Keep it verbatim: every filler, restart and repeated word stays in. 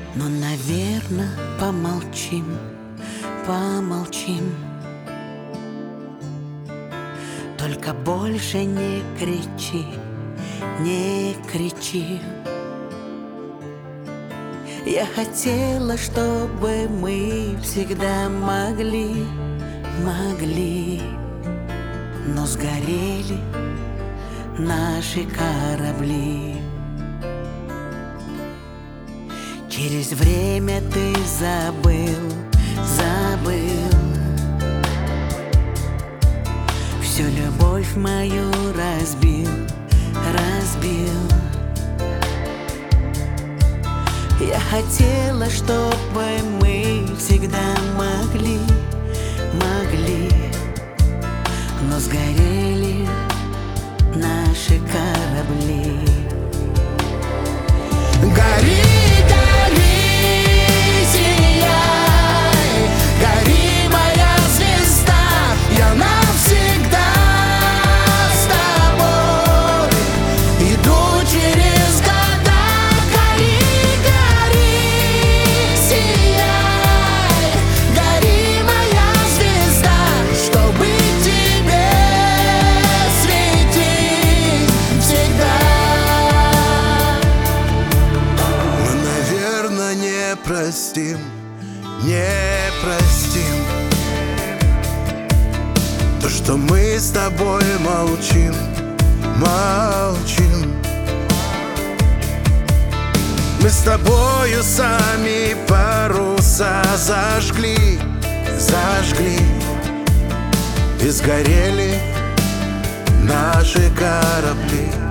Но, наверно, помолчим, помолчим. Только больше не кричи, не кричи. Я хотела, чтобы мы всегда могли, могли, но сгорели наши корабли. Через время ты забыл, забыл всю любовь мою разбил, разбил. Я хотела, чтобы мы всегда могли, могли, но сгорели наши корабли. Гори, гори, сияй, гори, моя звезда, я навсегда с тобой иду через года. Гори, гори, сияй, гори, моя звезда, чтобы тебе светить всегда. Не простим, не простим то, что мы с тобой молчим, молчим. Мы с тобою сами паруса зажгли, зажгли, и сгорели наши корабли.